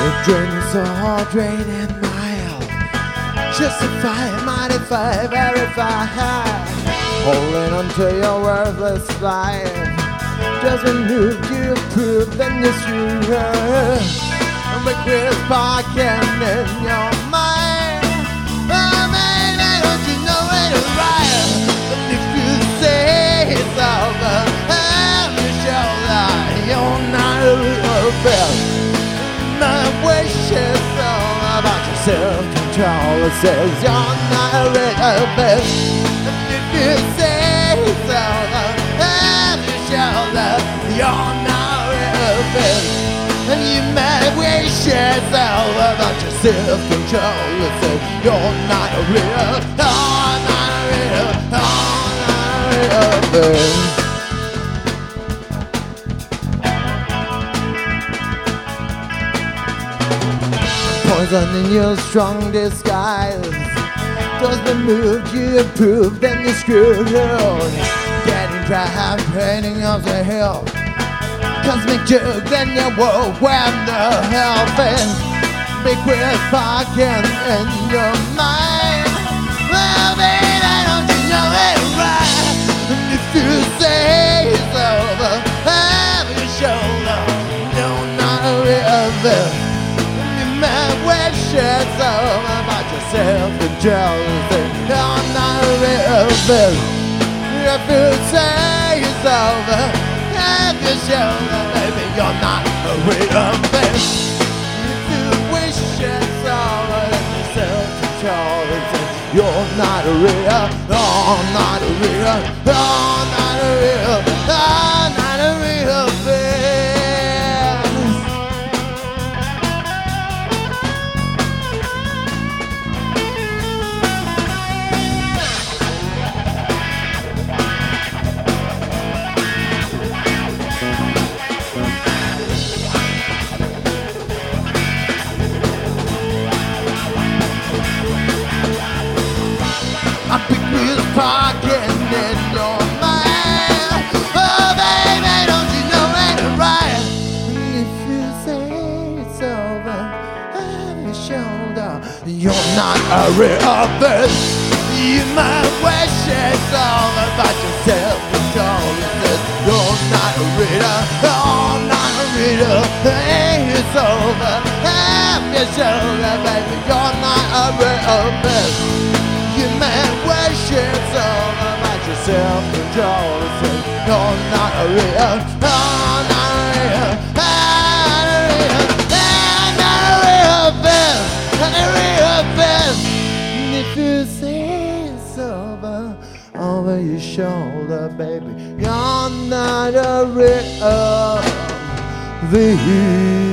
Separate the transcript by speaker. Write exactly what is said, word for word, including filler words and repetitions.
Speaker 1: Draining so hard, draining mild. Justify, modify, verify. Holding on to your worthless life. Doesn't move, you prove, then you screw her. But Chris parking in your mind. Oh, baby, don't you know it's right? But if you say it's over, I'm sure that you're not a real best. My wish is all about your self-control. It says you're not a real best. And if you say it's over, I'm sure that you're not a real best. And you might wish yourself about your self-control. It says you're not a real, you're not a real, you're not a real thing. Poison in your strong disguise. Doesn't move, you approve, then you screw around. Getting dry, painting of the hill. Cosmic joke, then you walk when the hell is. Big wheels parking in your mind. Well, baby, don't you know it's right? And if you say it's over, have your shoulder, you're not a real best. You might wish it's over, but yourself and jealousy, you're not a real best. If you say it's over, have your shoulder, baby, you're not a real best. If you wish it's over, then you self-control and say you're not a real, you're not a real, you're not a real, you're not a real best. Parking in your mind. Oh, baby, don't you know it's right? And if you say it's over, have your shoulder, you're not a real best. You might wish it's all about yourself, control. It says you're not a reader, you're not a reader. Hey, it's over, have your shoulder, baby, you're not a real best. You might wish it's all about yourself, control. It says you're not a real, you're not a real, not a real, not a real best, not a real best. And if you say it's over, over your shoulder, baby, you're not a real best.